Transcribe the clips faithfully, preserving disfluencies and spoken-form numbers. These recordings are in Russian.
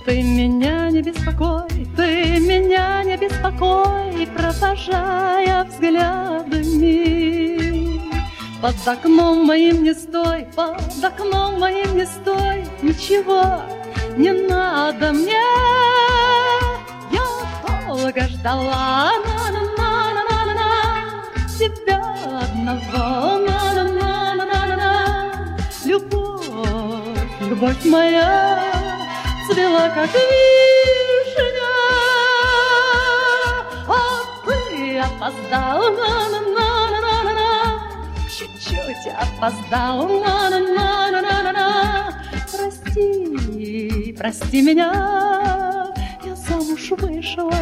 Ты меня не беспокой, ты меня не беспокой, провожая взглядами. Под окном моим не стой, под окном моим не стой, ничего не надо мне. Я долго ждала на-на-на-на-на-на тебя одного, на-на-на-на-на-на. Любовь, любовь моя цвела, как вишня, а ты опоздал, на-на-на-на-на-на, чуть-чуть опоздал, на-на-на-на-на-на. Прости, прости меня, я замуж вышла.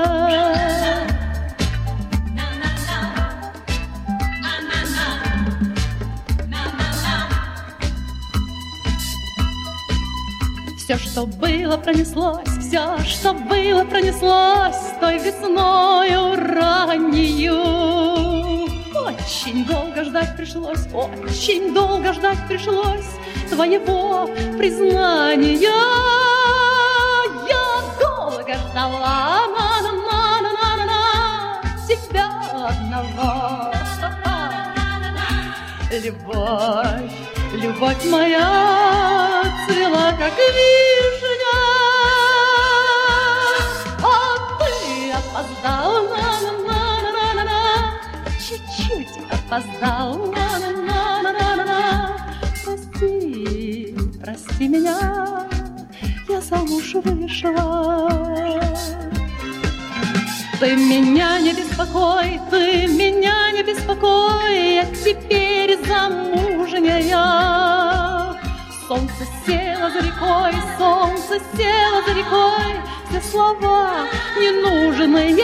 Все, что было, пронеслось, все, что было, пронеслось той весною раннею. Очень долго ждать пришлось, очень долго ждать пришлось твоего признания. Я долго ждала на-на-на-на-на-на тебя одного. Любовь, любовь моя цвела, как вишня, а ты опоздал, на-на-на-на-на-на, чуть-чуть опоздал, на-на-на-на-на-на. Прости, прости меня, я замуж вышла. Ты меня не беспокой, ты меня не беспокой, я теперь замужняя. Солнце село за рекой, солнце село за рекой, все слова ненужные.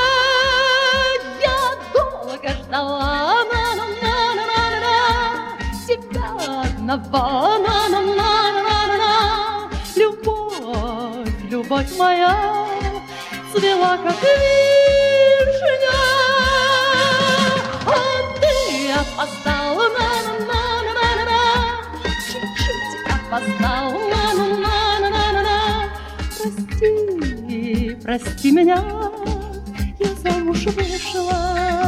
Я долго ждала на-на-на-на-на-на тебя одного, на-на-на-на-на-на. Любовь, любовь моя цвела, как вишня, а ты опоздал, на-на-на-на-на-на, чуть-чуть опоздал, на-на-на-на-на-на. Прости, прости меня, я замуж вышла.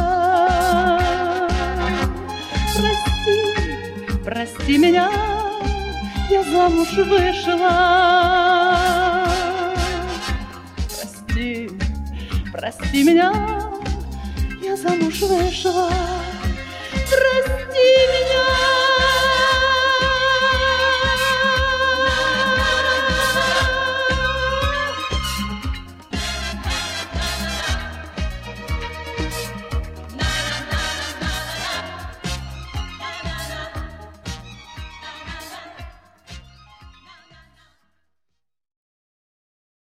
Прости, прости меня, я замуж вышла. Прости меня, я замуж вышла.